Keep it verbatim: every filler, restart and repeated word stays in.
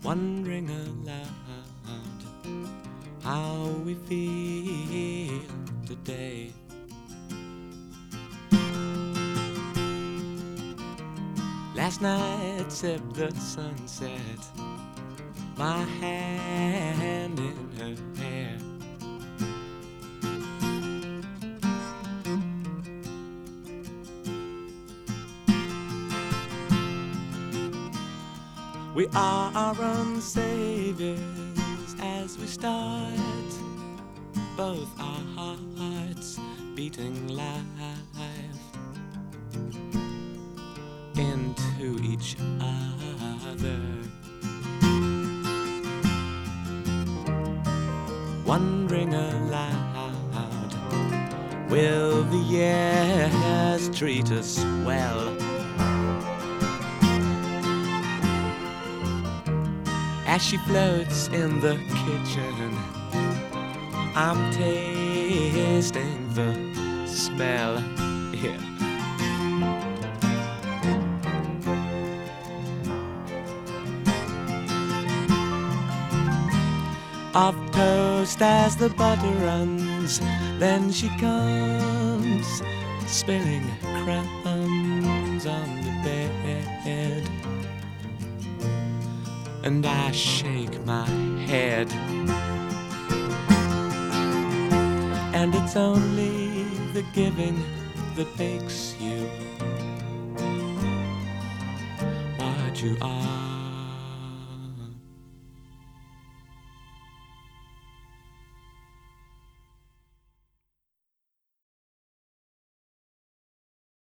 wondering aloud how we feel today. Last night sipped the sunset, my hand in her hair. We are our own saviors as we start, both our hearts beating live into each other. Wondering aloud, will the years treat us well? As she floats in the kitchen, I'm tasting the smell. Yeah. Of toast as the butter runs, then she comes spilling crumbs on the bed, and I shake my head. And it's only the giving that makes you what you are.